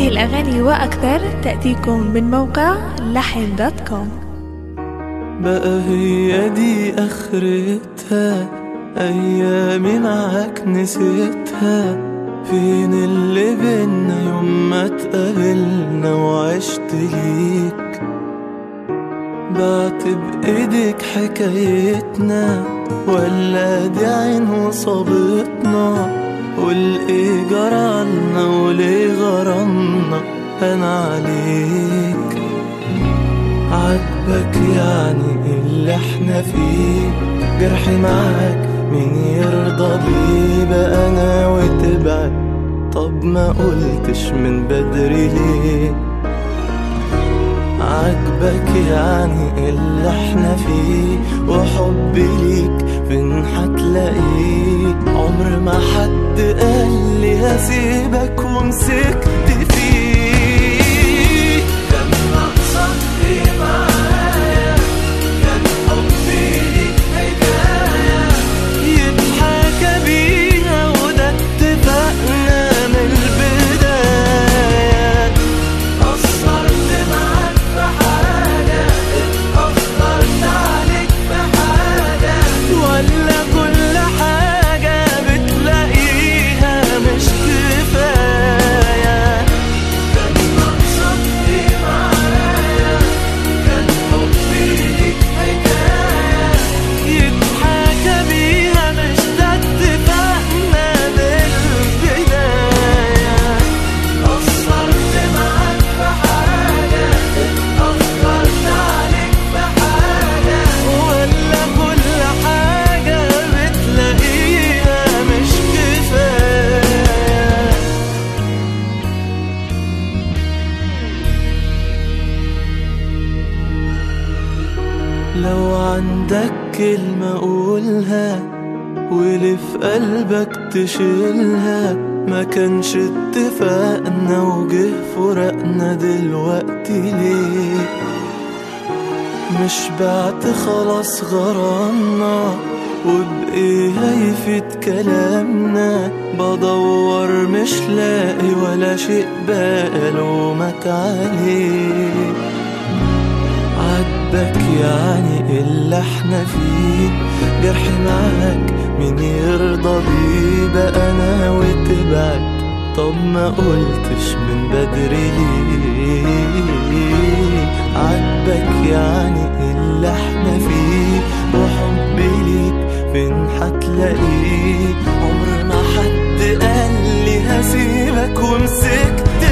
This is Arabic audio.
هذه الأغاني وأكثر تأتيكم من موقع لحن.com. بقى هي دي آخرتها، أيامي معاك نسيتها. فين اللي بينا يوم ما اتقابلنا وعشت ليك؟ بعت بإيديك حكايتنا ولا دي عين وصابتنا؟ قول ايه جرالنا وليه غرامنا انا عليك؟ عجبك يعني اللي احنا فيه؟ جرحي معاك مين يرضى بيه؟ بقى انا وتبعد، طب ما قلتش من بدري ليه؟ عجبك يعني اللي احنا فيه؟ وحبي ليك فين هتلاقيه؟ عمر ما حد قال لي هسيبك ومسكت فيه. كان ناقصك ايه معايا؟ كان حبي ليك حكاية يتحكى بيها، وده اتفقنا من البداية. قصرت معاك في حاجة؟ اتأخرت عليك في حاجة؟ ولا كل حاجة بتلاقيها مش كفاية؟ كان ناقصك ايه معايا؟ كان حبي ليك حكاية يتحكى بيها، مش ده اتفقنا من البداية. قصرت معاك في حاجة؟ اتأخرت عليك في حاجة؟ ولا كل حاجة بتلاقيها مش كفاية؟ لو عندك كلمة قولها واللي في قلبك تشيلها. ما كانش اتفقنا وجه فرقنا دلوقتي ليه؟ مش بعت خلاص غرامنا، وبإيه هيفيد كلامنا؟ بدور مش لاقي ولا شيء بقى لومك عليه. عجبك يعني اللي احنا فيه؟ جرحي معاك مين يرضى بيه؟ بقى انا وتبعد، طب ما قلتش من بدري ليه؟ عجبك يعني اللي احنا فيه؟ وحبي ليك فين هتلاقيه؟ عمر ما حد قال لي هسيبك ومسكت